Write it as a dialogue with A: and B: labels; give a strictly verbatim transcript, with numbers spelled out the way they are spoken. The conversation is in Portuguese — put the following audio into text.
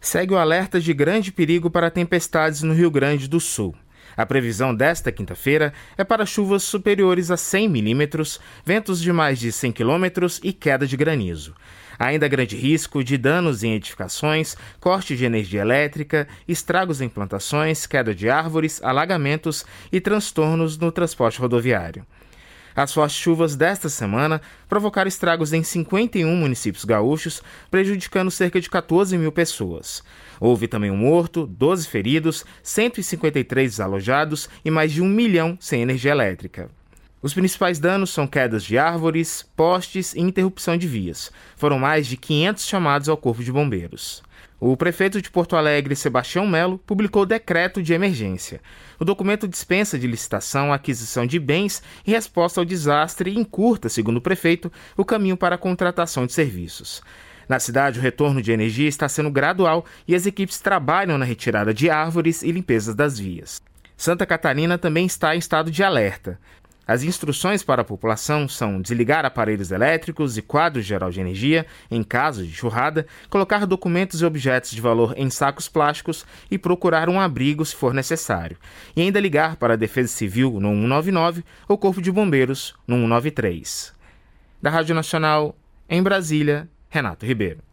A: Segue o alerta de grande perigo para tempestades no Rio Grande do Sul. A previsão desta quinta-feira é para chuvas superiores a cem milímetros, ventos de mais de cem quilômetros e queda de granizo. Ainda há grande risco de danos em edificações, corte de energia elétrica, estragos em plantações, queda de árvores, alagamentos e transtornos no transporte rodoviário. As fortes chuvas desta semana provocaram estragos em cinquenta e um municípios gaúchos, prejudicando cerca de quatorze mil pessoas. Houve também um morto, doze feridos, cento e cinquenta e três desalojados e mais de um milhão sem energia elétrica. Os principais danos são quedas de árvores, postes e interrupção de vias. Foram mais de quinhentos chamados ao Corpo de Bombeiros. O prefeito de Porto Alegre, Sebastião Melo, publicou decreto de emergência. O documento dispensa de licitação a aquisição de bens em resposta ao desastre e encurta, segundo o prefeito, o caminho para a contratação de serviços. Na cidade, o retorno de energia está sendo gradual e as equipes trabalham na retirada de árvores e limpeza das vias. Santa Catarina também está em estado de alerta. As instruções para a população são desligar aparelhos elétricos e quadro geral de energia em caso de churrada, colocar documentos e objetos de valor em sacos plásticos e procurar um abrigo se for necessário. E ainda ligar para a Defesa Civil no cento e noventa e nove ou Corpo de Bombeiros no cento e noventa e três. Da Rádio Nacional, em Brasília, Renato Ribeiro.